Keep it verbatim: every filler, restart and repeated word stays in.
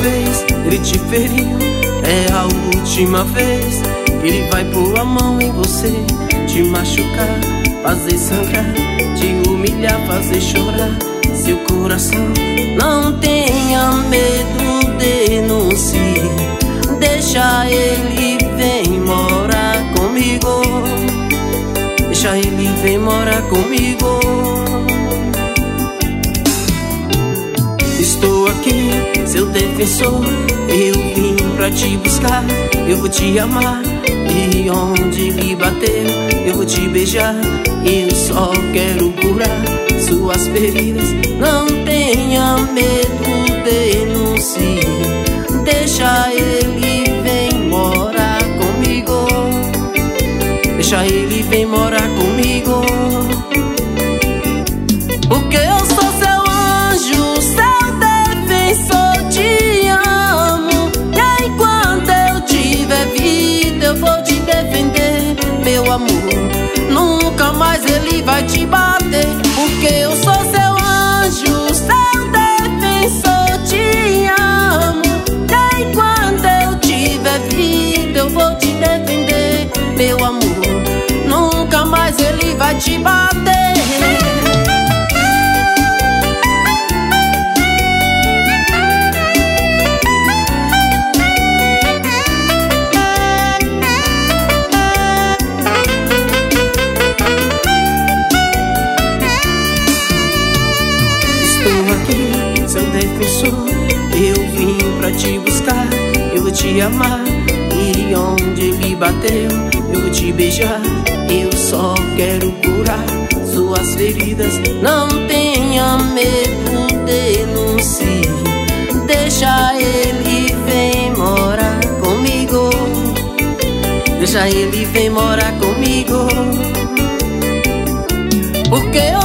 vez ele te feriu, é a última vez que ele vai pôr a mão em você, te machucar, fazer sangrar, te humilhar, fazer chorar seu coração. Não tenha medo, denuncie, deixa ele vem morar comigo, deixa ele vem morar comigo. Estou aqui, seu defensor, eu vim pra te buscar, eu vou te amar, e onde ele bateu, eu vou te beijar. Eu só quero curar suas feridas, não tenha medo, denuncie, deixa ele vem morar comigo, deixa ele vem morar comigo. Porque eu sou seu anjo, seu defensor, te amo, e enquanto eu tiver vida eu vou te defender, meu amor. Nunca mais ele vai te bater, porque eu sou seu anjo, seu defensor, te amo, e enquanto eu tiver vida eu vou te defender, meu amor. Nunca mais ele vai te bater. Eu vim pra te buscar, eu vou te amar, e onde ele bateu, eu vou te beijar. Eu só quero curar suas feridas, não tenha medo, denuncie, deixa ele vem morar comigo, deixa ele vem morar comigo. Porque eu